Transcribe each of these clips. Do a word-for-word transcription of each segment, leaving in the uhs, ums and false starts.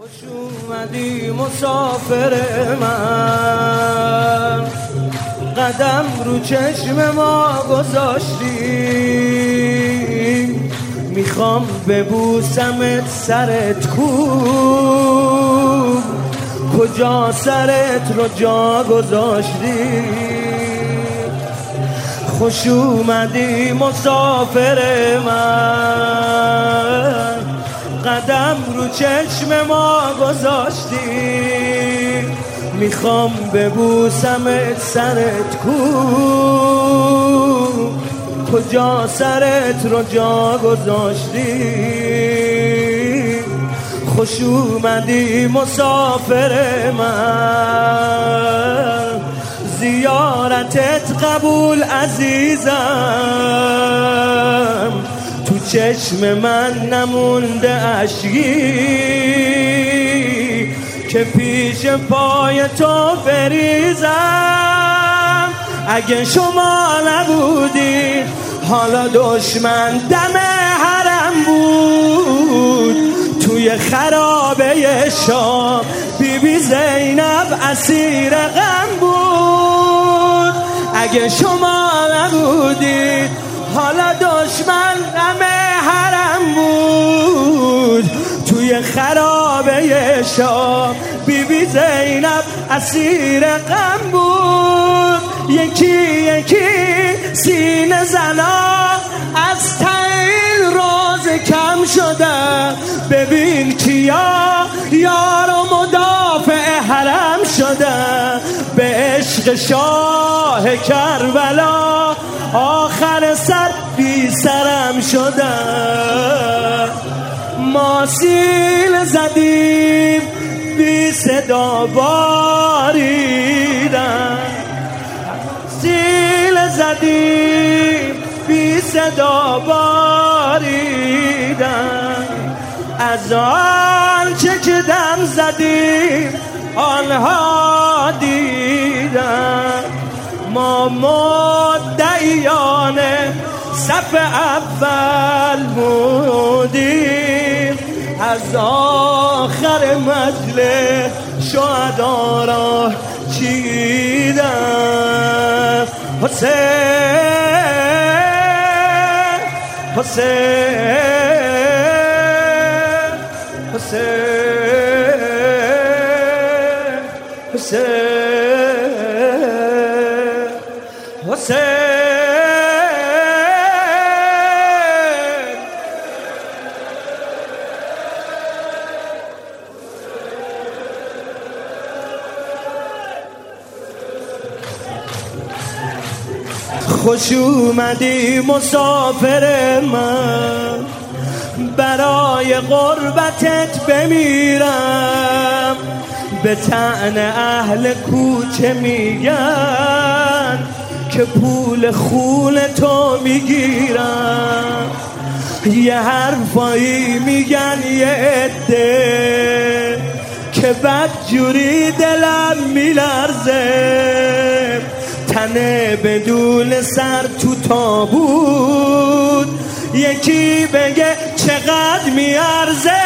خوش اومدی مسافر من، قدم رو چشم ما گذاشتی، میخوام ببوسمت سرت کو، کجا سرت رو جا گذاشتی. خوش اومدی مسافر من، قدم رو چشم ما گذاشتی، میخوام ببوسمت سرت کو، کجا سرت رو جا گذاشتی. خوش اومدی مسافر من، زیارتت قبول عزیزم، تو چشم من نمونده اشکی که پیش پای تو بریزم. اگه شما نبودی حالا دشمن دم حرم بود، توی خرابه شام بی بی زینب اسیر غم بود. اگه شما نبودید حالا دشمن دم حرم بود، توی خرابه شام بی بی زینب اسیر غم بود. یکی یکی سینه زنا از تایل روز کم شده، ببین کیا یار و مدافع حرم شده. به عشق شاه کربلا آخر سر بی سرم شده. ما سیل زدیم بی صدا باریدن، سیل زدیم بی صدا باریدن. از آن چه که دم زدیم آنها دیدن. ما مدعیان صف اول بودیم، از آخر مجلس شهدا را چیدن. حسین حسین حسین حسین حسین. خوش اومدی مسافر من، برای غربتت بمیرم. به طعن اهل کوچه میگن که پول خون تو میگیرم. یه حرفایی میگن یه عده که بدجوری دلم میلرزه. تنه بدون سر تو تابوت، یکی بگه چقدر میارزه.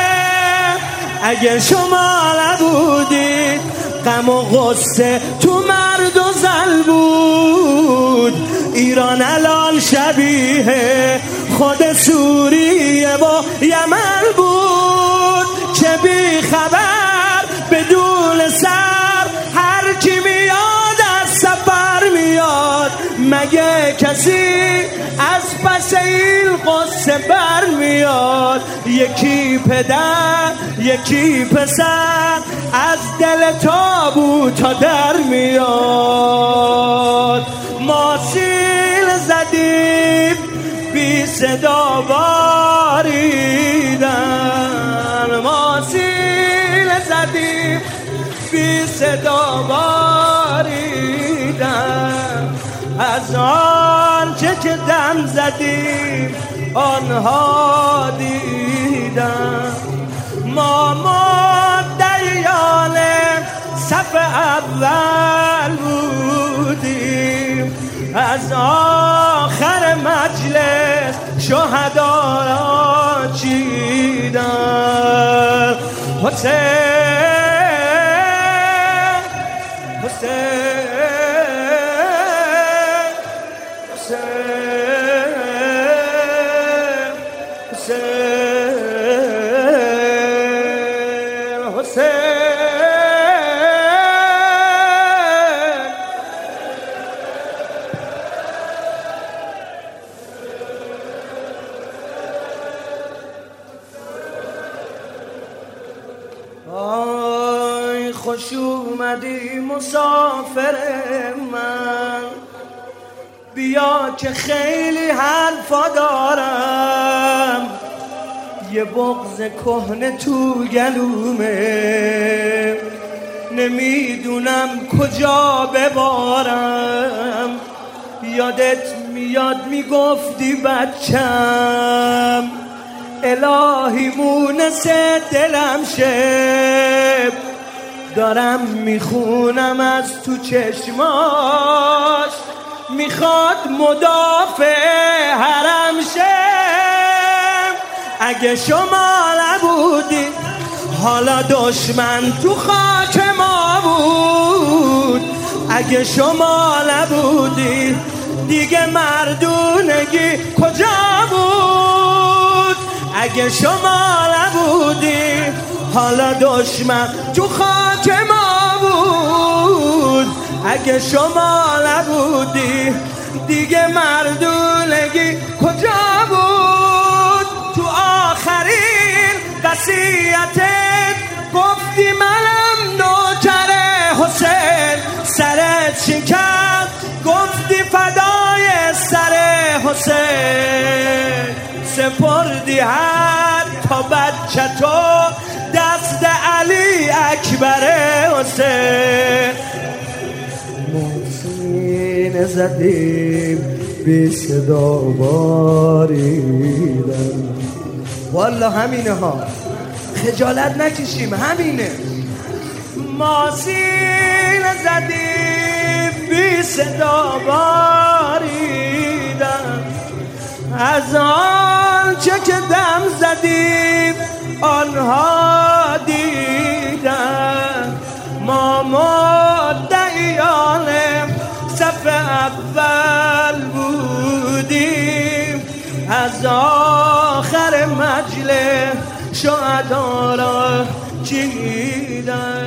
اگه شما نبودید غم و غصه تو مرد و زن بود، ایران الان شبیه خود سوریه و یمن بود. که بی خبر بدون سر هر کی میاد از سفر میاد، مگه کسی از پس این قصه بر میاد. یکی پدر یکی پسر از دل تابوتا در میاد. ما سیل زدیم بی صدا باریدن، ما سیل زدیم بی صدا باریدن. از آن چه که دم زدیم آنها دیدن. ما مدعیان صف اول بودیم، از آخر مجلس شهدا را چیدن. حسین حسین آی خوش اومدی مسافر من، بیا که خیلی حرفا دارم، یه بغض کهنه تو گلومه، نمیدونم کجا ببارم. یادت میاد میگفتی بچم، الهی مونس دلم شه، دارم میخونم از تو چشماش، میخواد مدافع حرم شه. اگه شما نبودی حالا دشمن تو خاک ما بود، اگه شما نبودی دیگه مردونگی کجا بود، اگه شما نبودی حالا دشمن تو خاک ما بود، اگه شما نبودی دیگه مردونگی کجا بود. تو آخرین وصیتت گفتی منم نوکر حسین، سرت شکست گفتی فدای سر حسین، سپردی هر تا بچه تو دست علی اکبر حسین. محسن زدیم بی صدا باریدن، والا همینه ها، خجالت نکشیم، همینه. محسن زدیم بی صدا باریدن، از آنچه که دم زدیم آنها دیدن. ما مدعیان صف اول بودیم، از آخر مجلس شهدا را چیدن.